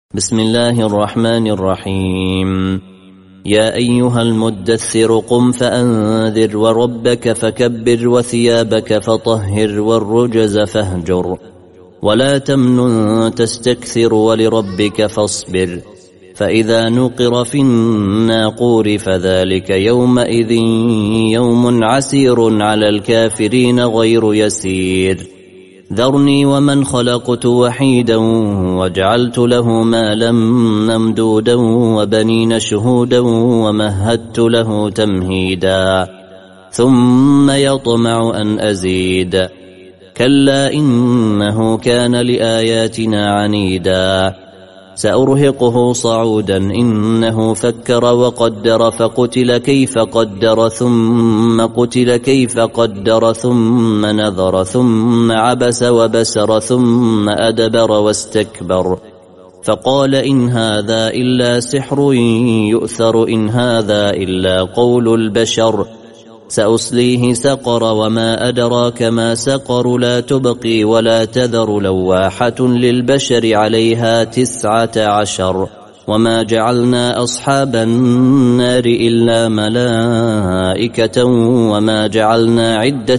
بسم الله الرحمن الرحيم. يا أيها المدثر قم فأنذر وربك فكبر وثيابك فطهر والرجز فاهجر ولا تمنن تستكثر ولربك فاصبر فإذا نقر في الناقور فذلك يومئذ يوم عسير على الكافرين غير يسير. ذرني ومن خلقت وحيدا وجعلت له مالا ممدودا وبنين شهودا ومهدت له تمهيدا ثم يطمع أن أزيد كلا إنه كان لآياتنا عنيدا سأرهقه صعودا إنه فكر وقدر فقتل كيف قدر ثم قتل كيف قدر ثم نظر ثم عبس وبسر ثم أدبر واستكبر فقال إن هذا إلا سحر يؤثر إن هذا إلا قول البشر سأصليه سقر وما أدراك ما سقر لا تبقي ولا تذر لواحة للبشر عليها 19 وما جعلنا أصحاب النار إلا ملائكة وما جعلنا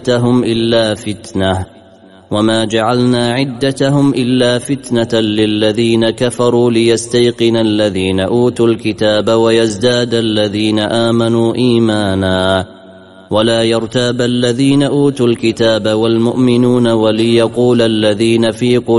عدتهم إلا فتنة للذين كفروا ليستيقن الذين أوتوا الكتاب ويزداد الذين آمنوا إيمانا ولا يرتاب الذين أوتوا الكتاب والمؤمنون وليقول الذين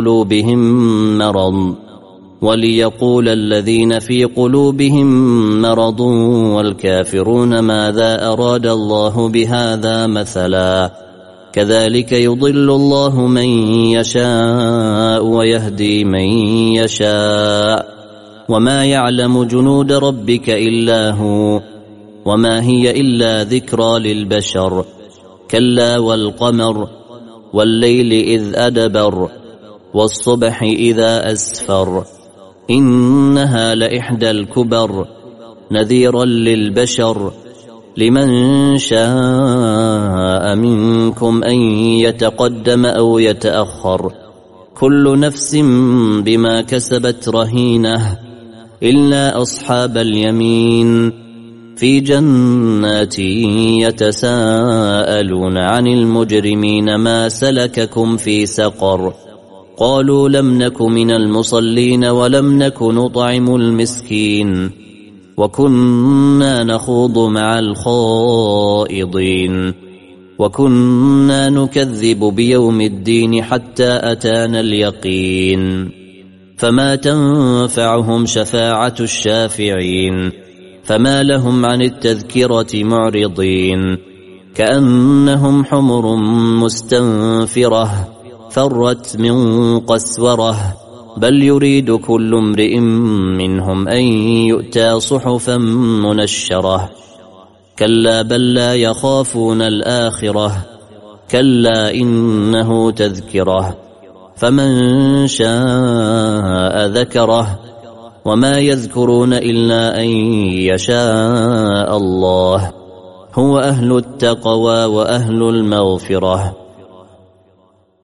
في قلوبهم مرض والكافرون ماذا أراد الله بهذا مثلا كذلك يضل الله من يشاء ويهدي من يشاء وما يعلم جنود ربك إلا هو وما هي إلا ذكرى للبشر كلا والقمر والليل إذ أدبر والصبح إذا أسفر إنها لإحدى الكبر نذيرا للبشر لمن شاء منكم أن يتقدم أو يتأخر كل نفس بما كسبت رهينة إلا أصحاب اليمين في جنات يتساءلون عن المجرمين ما سلككم في سقر قالوا لم نك من المصلين ولم نك نطعم المسكين وكنا نخوض مع الخائضين وكنا نكذب بيوم الدين حتى أتانا اليقين فما تنفعهم شفاعة الشافعين فما لهم عن التذكرة معرضين كأنهم حمر مستنفرة فرت من قسورة بل يريد كل امرئ منهم أن يؤتى صحفا منشرة كلا بل لا يخافون الآخرة كلا إنه تذكرة فمن شاء ذكره وما يذكرون إلا أن يشاء الله هو أهل التقوى وأهل المغفرة